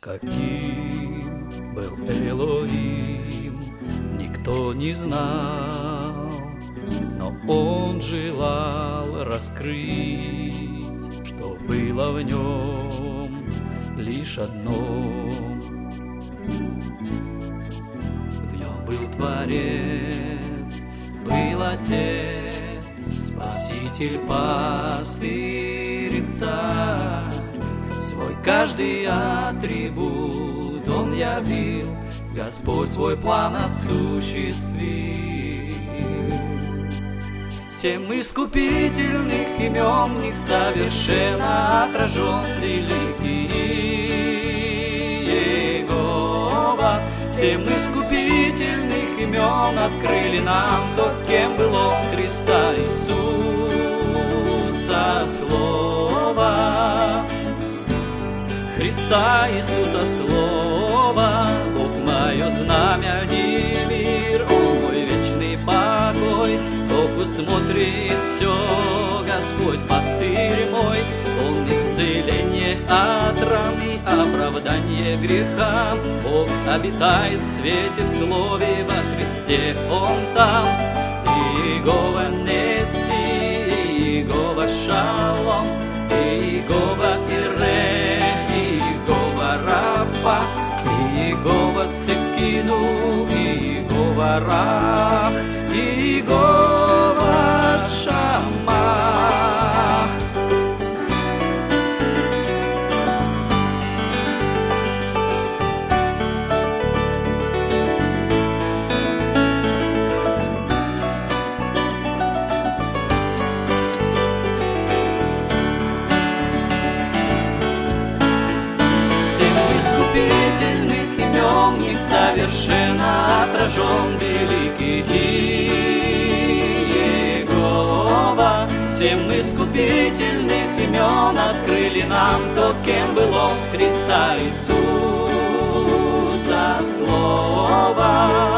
Каким был Элохим, никто не знал, но он желал раскрыть, что было в нем лишь одно. В нем был Творец, был Отец, Спаситель, Пастырь и Царь. Свой каждый атрибут Он явил, Господь свой план осуществил. 7 искупительных имен в них совершенно отражен великий Иегова. 7 искупительных имен открыли нам то, кем был Он, Христа Иисуса Слова. Христа Иисуса Слова, Бог мое знамя и мир, О мой вечный покой, Бог усмотрит все, Господь пастырь мой, Он исцеление от раны, оправдание греха. Бог обитает в свете, в слове, во Христе Он там. Иегова Несси, Иегова Шалом, Иегова Ире, Рафа, Иегова Цикину, Иегова Рах, Иегова Шамах. Искупительных имен в них совершенно отражен великий Иегова. 7 искупительных имен открыли нам то, кем был Он, Христа Иисуса Слова.